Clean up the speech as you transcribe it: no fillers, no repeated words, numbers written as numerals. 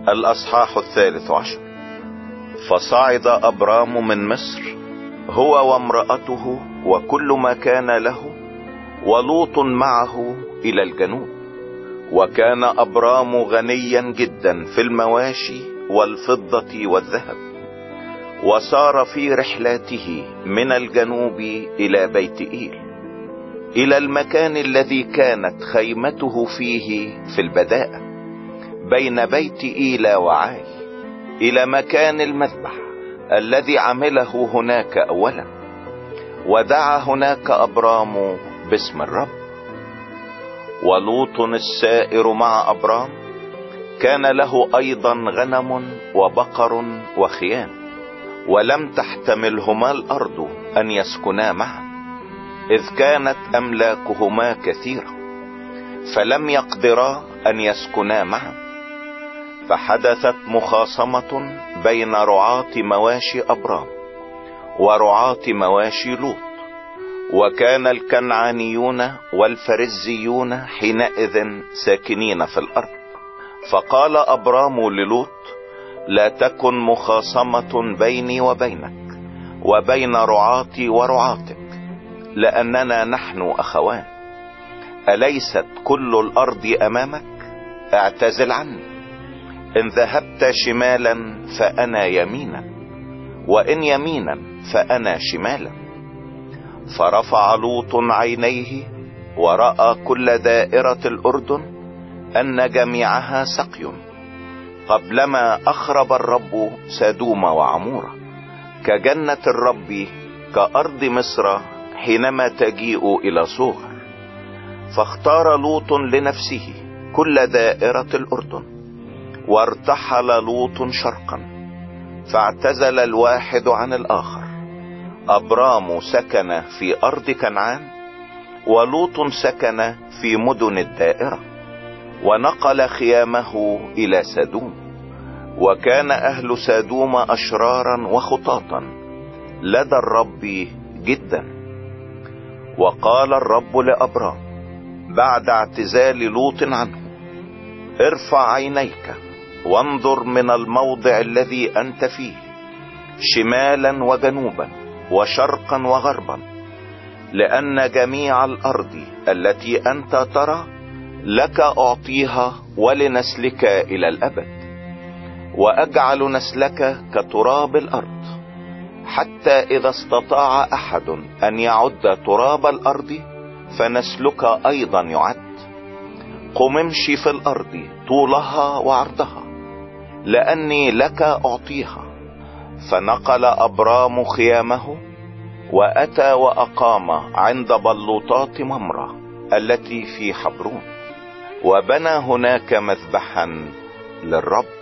الأصحاح 13. فصعد أبرام من مصر هو وامرأته وكل ما كان له، ولوط معه إلى الجنوب. وكان أبرام غنيا جدا في المواشي والفضة والذهب، وسار في رحلاته من الجنوب إلى بيت إيل، إلى المكان الذي كانت خيمته فيه في البداءة بين بيت إيلا وعاي، إلى مكان المذبح الذي عمله هناك أولا. ودعا هناك أبرام باسم الرب. ولوط السائر مع أبرام كان له أيضا غنم وبقر وخيام، ولم تحتملهما الأرض أن يسكنا معا، إذ كانت أملاكهما كثيرة، فلم يقدرا أن يسكنا معا. فحدثت مخاصمة بين رعاة مواشي أبرام ورعاة مواشي لوط، وكان الكنعانيون والفرزيون حينئذ ساكنين في الأرض. فقال أبرام للوط: لا تكن مخاصمة بيني وبينك وبين رعاتي ورعاتك، لأننا نحن أخوان. أليست كل الأرض أمامك؟ اعتزل عني. إن ذهبت شمالا فأنا يمينا، وإن يمينا فأنا شمالا. فرفع لوط عينيه ورأى كل دائرة الأردن أن جميعها سقي، قبلما أخرب الرب سدوم وعمورة، كجنة الرب كأرض مصر حينما تجيء إلى صغر. فاختار لوط لنفسه كل دائرة الأردن، وارتحل لوط شرقا، فاعتزل الواحد عن الآخر. أبرام سكن في أرض كنعان، ولوط سكن في مدن الدائرة، ونقل خيامه إلى سدوم. وكان أهل سدوم أشرارا وخطاطا لدى الرب جدا. وقال الرب لأبرام بعد اعتزال لوط عنه: ارفع عينيك وانظر من الموضع الذي أنت فيه شمالا وجنوبا وشرقا وغربا، لأن جميع الأرض التي أنت ترى لك أعطيها ولنسلك إلى الأبد، وأجعل نسلك كتراب الأرض، حتى إذا استطاع أحد أن يعد تراب الأرض فنسلك أيضا يعد. قم امشي في الأرض طولها وعرضها، لأني لك أعطيها. فنقل أبرام خيامه وأتى وأقام عند بلوطات ممرة التي في حبرون، وبنى هناك مذبحا للرب.